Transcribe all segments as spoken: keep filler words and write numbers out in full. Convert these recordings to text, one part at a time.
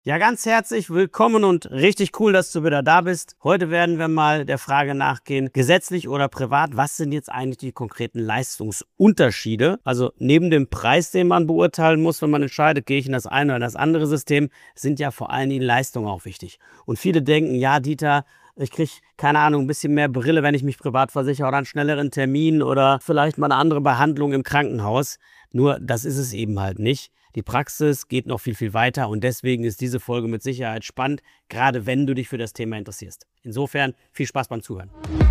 Ja, ganz herzlich willkommen und richtig cool, dass du wieder da bist. Heute werden wir mal der Frage nachgehen, gesetzlich oder privat, was sind jetzt eigentlich die konkreten Leistungsunterschiede? Also neben dem Preis, den man beurteilen muss, wenn man entscheidet, gehe ich in das eine oder das andere System, sind ja vor allen Dingen Leistungen auch wichtig. Und viele denken, ja Dieter, ich kriege, keine Ahnung, ein bisschen mehr Brille, wenn ich mich privat versichere oder einen schnelleren Termin oder vielleicht mal eine andere Behandlung im Krankenhaus. Nur das ist es eben halt nicht. Die Praxis geht noch viel, viel weiter und deswegen ist diese Folge mit Sicherheit spannend, gerade wenn du dich für das Thema interessierst. Insofern viel Spaß beim Zuhören.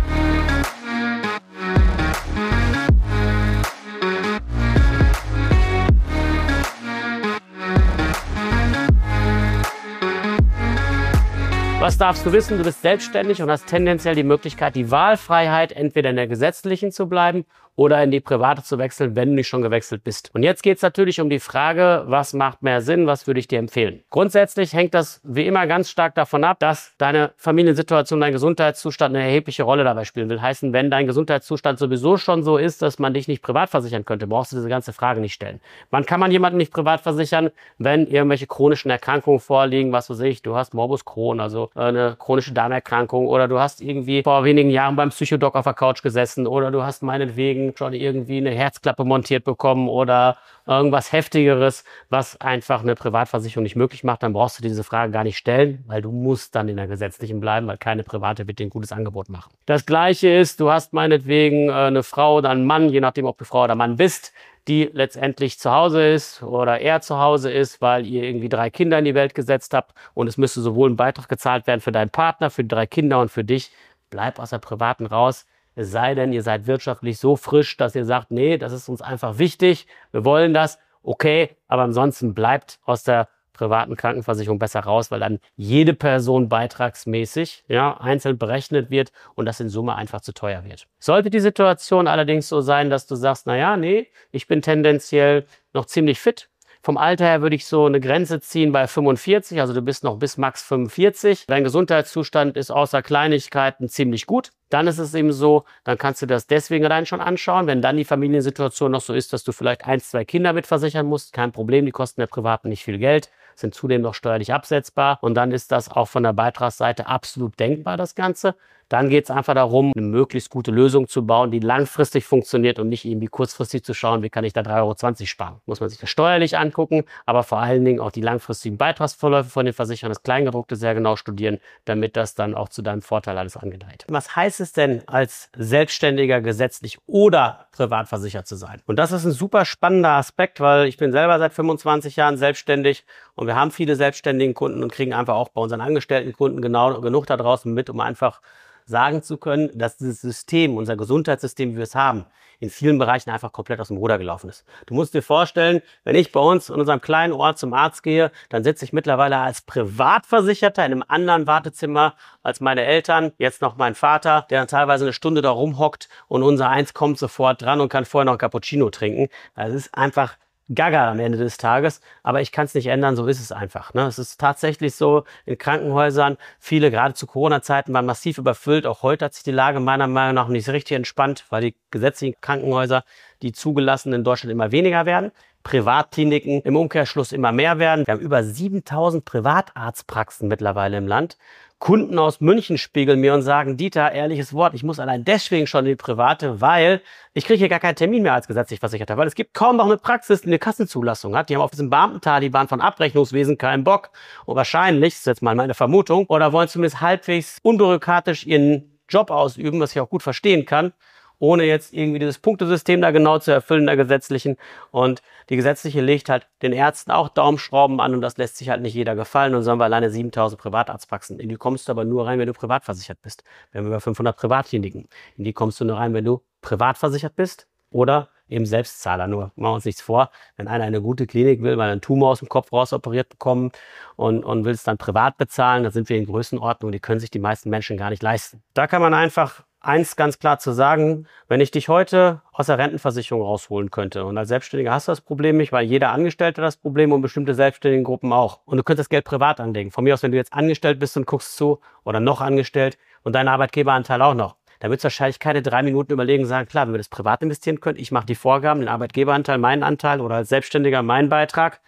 Was darfst du wissen? Du bist selbstständig und hast tendenziell die Möglichkeit, die Wahlfreiheit, entweder in der gesetzlichen zu bleiben oder in die private zu wechseln, wenn du nicht schon gewechselt bist. Und jetzt geht es natürlich um die Frage, was macht mehr Sinn, was würde ich dir empfehlen? Grundsätzlich hängt das wie immer ganz stark davon ab, dass deine Familiensituation, dein Gesundheitszustand eine erhebliche Rolle dabei spielen will. Heißen, wenn dein Gesundheitszustand sowieso schon so ist, dass man dich nicht privat versichern könnte, brauchst du diese ganze Frage nicht stellen. Wann kann man jemanden nicht privat versichern? Wenn irgendwelche chronischen Erkrankungen vorliegen, was weiß ich, du hast Morbus Crohn, also eine chronische Darmerkrankung, oder du hast irgendwie vor wenigen Jahren beim Psychodoc auf der Couch gesessen, oder du hast meinetwegen schon irgendwie eine Herzklappe montiert bekommen oder irgendwas Heftigeres, was einfach eine Privatversicherung nicht möglich macht, dann brauchst du diese Frage gar nicht stellen, weil du musst dann in der gesetzlichen bleiben, weil keine private wird dir ein gutes Angebot machen. Das Gleiche ist, du hast meinetwegen eine Frau oder einen Mann, je nachdem, ob du Frau oder Mann bist, die letztendlich zu Hause ist oder er zu Hause ist, weil ihr irgendwie drei Kinder in die Welt gesetzt habt und es müsste sowohl ein Beitrag gezahlt werden für deinen Partner, für die drei Kinder und für dich. Bleib aus der privaten raus. Es sei denn, ihr seid wirtschaftlich so frisch, dass ihr sagt, nee, das ist uns einfach wichtig, wir wollen das, okay, aber ansonsten bleibt aus der privaten Krankenversicherung besser raus, weil dann jede Person beitragsmäßig ja, einzeln berechnet wird und das in Summe einfach zu teuer wird. Sollte die Situation allerdings so sein, dass du sagst, naja, nee, ich bin tendenziell noch ziemlich fit. Vom Alter her würde ich so eine Grenze ziehen bei fünfundvierzig, also du bist noch bis max fünfundvierzig. Dein Gesundheitszustand ist außer Kleinigkeiten ziemlich gut. Dann ist es eben so, dann kannst du das deswegen allein schon anschauen. Wenn dann die Familiensituation noch so ist, dass du vielleicht ein, zwei Kinder mitversichern musst, kein Problem, die kosten der Privaten nicht viel Geld, sind zudem noch steuerlich absetzbar und dann ist das auch von der Beitragsseite absolut denkbar, das Ganze. Dann geht es einfach darum, eine möglichst gute Lösung zu bauen, die langfristig funktioniert und nicht irgendwie kurzfristig zu schauen, wie kann ich da drei Euro zwanzig sparen. Muss man sich das steuerlich angucken, aber vor allen Dingen auch die langfristigen Beitragsverläufe von den Versicherern, das Kleingedruckte sehr genau studieren, damit das dann auch zu deinem Vorteil alles angedeiht. Was heißt es denn, als Selbstständiger gesetzlich oder privat versichert zu sein? Und das ist ein super spannender Aspekt, weil ich bin selber seit fünfundzwanzig Jahren selbstständig und wir haben viele selbstständigen Kunden und kriegen einfach auch bei unseren angestellten Kunden genau genug da draußen mit, um einfach sagen zu können, dass dieses System, unser Gesundheitssystem, wie wir es haben, in vielen Bereichen einfach komplett aus dem Ruder gelaufen ist. Du musst dir vorstellen, wenn ich bei uns in unserem kleinen Ort zum Arzt gehe, dann sitze ich mittlerweile als Privatversicherter in einem anderen Wartezimmer als meine Eltern, jetzt noch mein Vater, der dann teilweise eine Stunde da rumhockt und unser Eins kommt sofort dran und kann vorher noch ein Cappuccino trinken. Das ist einfach Gaga am Ende des Tages, aber ich kann es nicht ändern, so ist es einfach. Ne? Es ist tatsächlich so, in Krankenhäusern, viele, gerade zu Corona-Zeiten, waren massiv überfüllt. Auch heute hat sich die Lage meiner Meinung nach nicht so richtig entspannt, weil die gesetzlichen Krankenhäuser, die zugelassen in Deutschland, immer weniger werden. Privatkliniken im Umkehrschluss immer mehr werden. Wir haben über siebentausend Privatarztpraxen mittlerweile im Land. Kunden aus München spiegeln mir und sagen, Dieter, ehrliches Wort, ich muss allein deswegen schon in die Private, weil ich kriege hier gar keinen Termin mehr als gesetzlich Versicherter, weil es gibt kaum noch eine Praxis, die eine Kassenzulassung hat. Die haben auf diesem Beamtentaliban von Abrechnungswesen keinen Bock und wahrscheinlich, das ist jetzt mal meine Vermutung, oder wollen zumindest halbwegs unbürokratisch ihren Job ausüben, was ich auch gut verstehen kann, ohne jetzt irgendwie dieses Punktesystem da genau zu erfüllen, der gesetzlichen. Und die gesetzliche legt halt den Ärzten auch Daumenschrauben an und das lässt sich halt nicht jeder gefallen. Und so haben wir alleine siebentausend Privatarztpraxen. In die kommst du aber nur rein, wenn du privat versichert bist. Wir haben über fünfhundert Privatkliniken. In die kommst du nur rein, wenn du privat versichert bist oder eben Selbstzahler. Nur machen wir uns nichts vor, wenn einer eine gute Klinik will, weil er einen Tumor aus dem Kopf rausoperiert bekommen und, und will es dann privat bezahlen, dann sind wir in Größenordnung, die können sich die meisten Menschen gar nicht leisten. Da kann man einfach eins ganz klar zu sagen, wenn ich dich heute aus der Rentenversicherung rausholen könnte und als Selbstständiger hast du das Problem nicht, weil jeder Angestellte das Problem und bestimmte selbstständige Gruppen auch. Und du könntest das Geld privat anlegen. Von mir aus, wenn du jetzt angestellt bist und guckst zu oder noch angestellt und dein Arbeitgeberanteil auch noch, dann wird es wahrscheinlich keine drei Minuten überlegen und sagen, klar, wenn wir das privat investieren können, ich mache die Vorgaben, den Arbeitgeberanteil, meinen Anteil oder als Selbstständiger meinen Beitrag,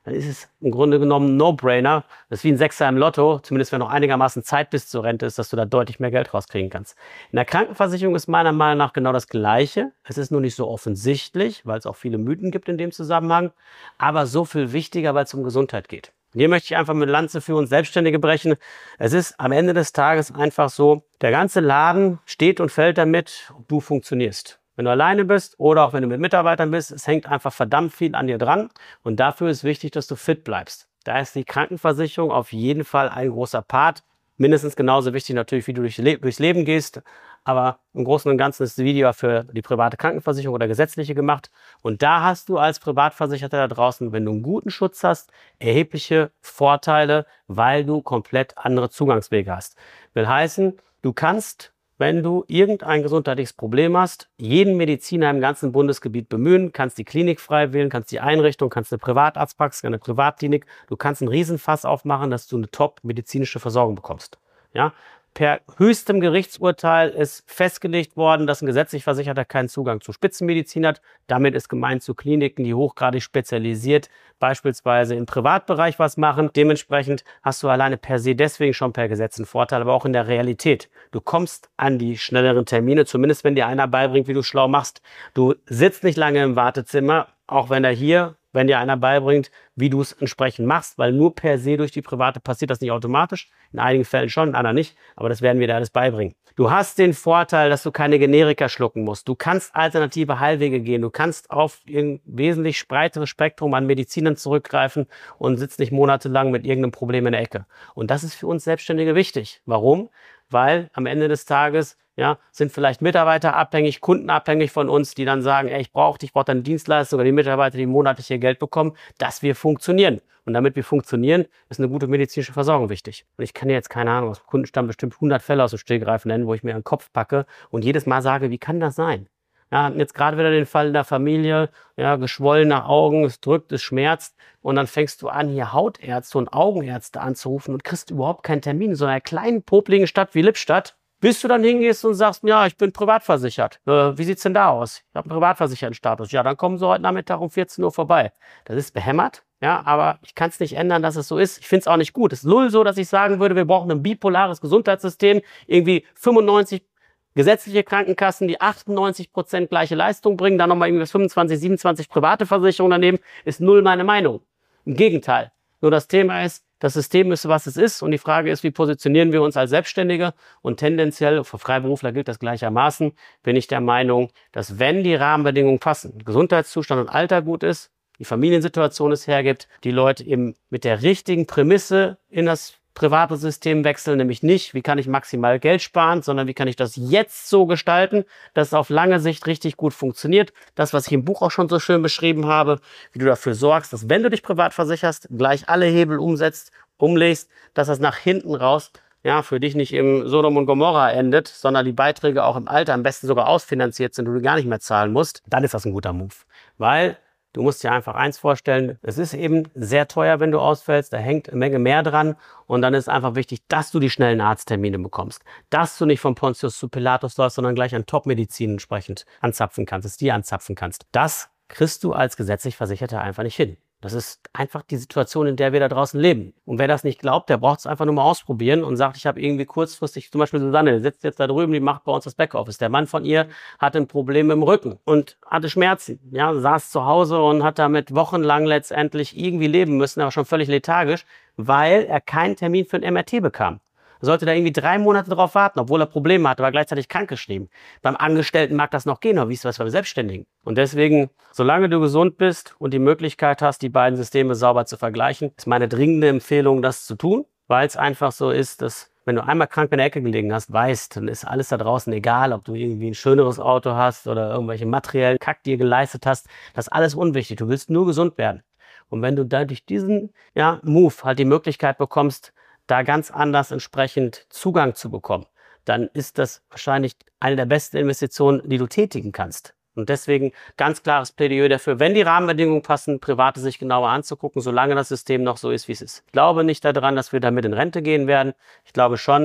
dann ist es im Grunde genommen ein No-Brainer. Das ist wie ein Sechser im Lotto, zumindest wenn du noch einigermaßen Zeit bis zur Rente ist, dass du da deutlich mehr Geld rauskriegen kannst. In der Krankenversicherung ist meiner Meinung nach genau das Gleiche. Es ist nur nicht so offensichtlich, weil es auch viele Mythen gibt in dem Zusammenhang, aber so viel wichtiger, weil es um Gesundheit geht. Und hier möchte ich einfach mit Lanze für uns Selbstständige brechen. Es ist am Ende des Tages einfach so, der ganze Laden steht und fällt damit, ob du funktionierst. Wenn du alleine bist oder auch wenn du mit Mitarbeitern bist, es hängt einfach verdammt viel an dir dran und dafür ist wichtig, dass du fit bleibst. Da ist die Krankenversicherung auf jeden Fall ein großer Part. Mindestens genauso wichtig natürlich, wie du durchs Leben gehst. Aber im Großen und Ganzen ist das Video für die private Krankenversicherung oder gesetzliche gemacht. Und da hast du als Privatversicherter da draußen, wenn du einen guten Schutz hast, erhebliche Vorteile, weil du komplett andere Zugangswege hast. Will heißen, du kannst, wenn du irgendein gesundheitliches Problem hast, jeden Mediziner im ganzen Bundesgebiet bemühen, kannst die Klinik frei wählen, kannst die Einrichtung, kannst eine Privatarztpraxis, eine Privatklinik, du kannst einen Riesenfass aufmachen, dass du eine top-medizinische Versorgung bekommst. Ja? Per höchstem Gerichtsurteil ist festgelegt worden, dass ein gesetzlich Versicherter keinen Zugang zu Spitzenmedizin hat. Damit ist gemeint zu Kliniken, die hochgradig spezialisiert, beispielsweise im Privatbereich was machen. Dementsprechend hast du alleine per se deswegen schon per Gesetz einen Vorteil, aber auch in der Realität. Du kommst an die schnelleren Termine, zumindest wenn dir einer beibringt, wie du schlau machst. Du sitzt nicht lange im Wartezimmer, auch wenn er hier... wenn dir einer beibringt, wie du es entsprechend machst, weil nur per se durch die Private passiert das nicht automatisch. In einigen Fällen schon, in anderen nicht, aber das werden wir dir alles beibringen. Du hast den Vorteil, dass du keine Generika schlucken musst. Du kannst alternative Heilwege gehen. Du kannst auf ein wesentlich breiteres Spektrum an Medizinern zurückgreifen und sitzt nicht monatelang mit irgendeinem Problem in der Ecke. Und das ist für uns Selbstständige wichtig. Warum? Weil am Ende des Tages ja, sind vielleicht Mitarbeiter abhängig, Kunden abhängig von uns, die dann sagen, ey, ich brauche dich, ich brauche deine Dienstleistung, oder die Mitarbeiter, die monatlich ihr Geld bekommen, dass wir funktionieren. Und damit wir funktionieren, ist eine gute medizinische Versorgung wichtig. Und ich kann dir jetzt, keine Ahnung, aus dem Kundenstamm bestimmt hundert Fälle aus dem Stegreif nennen, wo ich mir einen Kopf packe und jedes Mal sage, wie kann das sein? Ja, jetzt gerade wieder den Fall in der Familie, ja, geschwollene Augen, es drückt, es schmerzt und dann fängst du an, hier Hautärzte und Augenärzte anzurufen und kriegst überhaupt keinen Termin in so einer kleinen, popligen Stadt wie Lippstadt. Bis du dann hingehst und sagst, ja, ich bin privatversichert. Äh, wie sieht's denn da aus? Ich habe einen privatversicherten Status. Ja, dann kommen sie heute Nachmittag um vierzehn Uhr vorbei. Das ist behämmert, ja, aber ich kann es nicht ändern, dass es so ist. Ich finde es auch nicht gut. Es ist null so, dass ich sagen würde, wir brauchen ein bipolares Gesundheitssystem, irgendwie fünfundneunzig gesetzliche Krankenkassen, die achtundneunzig Prozent gleiche Leistung bringen, dann nochmal irgendwie fünfundzwanzig, siebenundzwanzig private Versicherungen daneben, ist null meine Meinung. Im Gegenteil. Nur das Thema ist, das System ist, was es ist und die Frage ist, wie positionieren wir uns als Selbstständige und tendenziell, für Freiberufler gilt das gleichermaßen, bin ich der Meinung, dass wenn die Rahmenbedingungen passen, Gesundheitszustand und Alter gut ist, die Familiensituation es hergibt, die Leute eben mit der richtigen Prämisse in das private System wechseln, nämlich nicht, wie kann ich maximal Geld sparen, sondern wie kann ich das jetzt so gestalten, dass es auf lange Sicht richtig gut funktioniert. Das, was ich im Buch auch schon so schön beschrieben habe, wie du dafür sorgst, dass wenn du dich privat versicherst, gleich alle Hebel umsetzt, umlegst, dass das nach hinten raus ja, für dich nicht im Sodom und Gomorra endet, sondern die Beiträge auch im Alter am besten sogar ausfinanziert sind und du gar nicht mehr zahlen musst, dann ist das ein guter Move. Weil du musst dir einfach eins vorstellen, es ist eben sehr teuer, wenn du ausfällst, da hängt eine Menge mehr dran und dann ist einfach wichtig, dass du die schnellen Arzttermine bekommst, dass du nicht von Pontius zu Pilatus läufst, sondern gleich an Top-Medizin entsprechend anzapfen kannst, es dir anzapfen kannst. Das kriegst du als gesetzlich Versicherter einfach nicht hin. Das ist einfach die Situation, in der wir da draußen leben. Und wer das nicht glaubt, der braucht es einfach nur mal ausprobieren und sagt, ich habe irgendwie kurzfristig, zum Beispiel Susanne, die sitzt jetzt da drüben, die macht bei uns das Backoffice. Der Mann von ihr hatte ein Problem im Rücken und hatte Schmerzen. Ja, saß zu Hause und hat damit wochenlang letztendlich irgendwie leben müssen, aber schon völlig lethargisch, weil er keinen Termin für ein M R T bekam. Er sollte da irgendwie drei Monate drauf warten, obwohl er Probleme hatte, war gleichzeitig krankgeschrieben. Beim Angestellten mag das noch gehen, aber wie ist das beim Selbstständigen? Und deswegen, solange du gesund bist und die Möglichkeit hast, die beiden Systeme sauber zu vergleichen, ist meine dringende Empfehlung, das zu tun, weil es einfach so ist, dass wenn du einmal krank in der Ecke gelegen hast, weißt, dann ist alles da draußen egal, ob du irgendwie ein schöneres Auto hast oder irgendwelche materiellen Kack dir geleistet hast. Das ist alles unwichtig. Du willst nur gesund werden. Und wenn du da durch diesen ja, Move halt die Möglichkeit bekommst, da ganz anders entsprechend Zugang zu bekommen, dann ist das wahrscheinlich eine der besten Investitionen, die du tätigen kannst. Und deswegen ganz klares Plädoyer dafür, wenn die Rahmenbedingungen passen, Private sich genauer anzugucken, solange das System noch so ist, wie es ist. Ich glaube nicht daran, dass wir damit in Rente gehen werden. Ich glaube schon,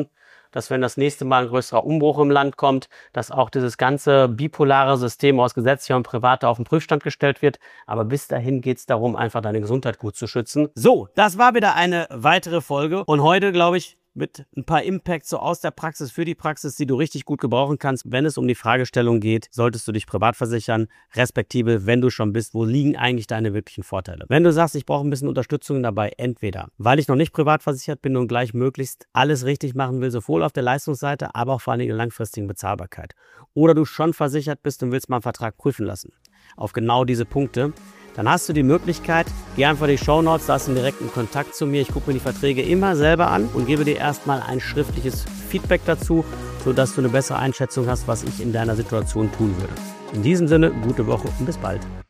dass wenn das nächste Mal ein größerer Umbruch im Land kommt, dass auch dieses ganze bipolare System aus gesetzlicher und privater auf den Prüfstand gestellt wird. Aber bis dahin geht es darum, einfach deine Gesundheit gut zu schützen. So, das war wieder eine weitere Folge und heute, glaube ich, mit ein paar Impacts so aus der Praxis für die Praxis, die du richtig gut gebrauchen kannst, wenn es um die Fragestellung geht, solltest du dich privat versichern, respektive, wenn du schon bist, wo liegen eigentlich deine wirklichen Vorteile? Wenn du sagst, ich brauche ein bisschen Unterstützung dabei, entweder, weil ich noch nicht privat versichert bin und gleich möglichst alles richtig machen will, sowohl auf der Leistungsseite, aber auch vor allem in der langfristigen Bezahlbarkeit. Oder du schon versichert bist und willst mal einen Vertrag prüfen lassen. Auf genau diese Punkte. Dann hast du die Möglichkeit, geh einfach in die Shownotes, da hast du einen direkten Kontakt zu mir. Ich gucke mir die Verträge immer selber an und gebe dir erstmal ein schriftliches Feedback dazu, sodass du eine bessere Einschätzung hast, was ich in deiner Situation tun würde. In diesem Sinne, gute Woche und bis bald.